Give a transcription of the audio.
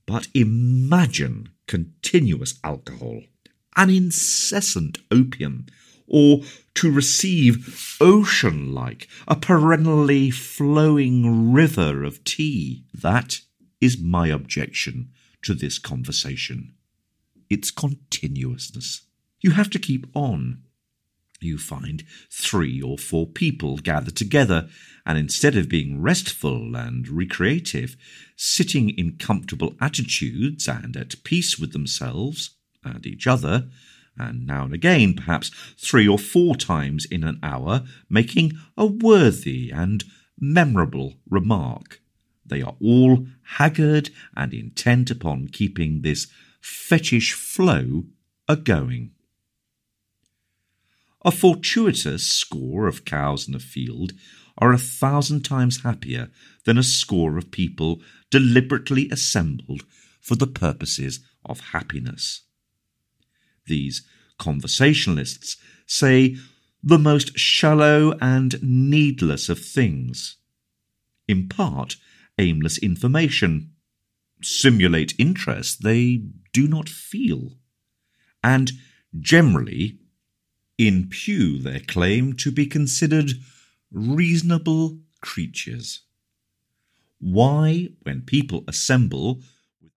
But imagine continuous alcohol, an incessant opium, or to receive ocean-like, a perennially flowing river of tea. That is my objection to this conversation. Its continuousness. You have to keep on. You find 3 or 4 people gather together, and instead of being restful and recreative, sitting in comfortable attitudes and at peace with themselves and each other, and now and again, perhaps 3 or 4 times in an hour, making a worthy and memorable remark, they are all haggard and intent upon keeping this fetish flow a-going. A fortuitous score of cows in a field are 1,000 times happier than a score of people deliberately assembled for the purposes of happiness. These conversationalists say the most shallow and needless of things, impart aimless information, simulate interest they do not feel, and generally impugn their claim to be considered reasonable creatures. Why, when people assemble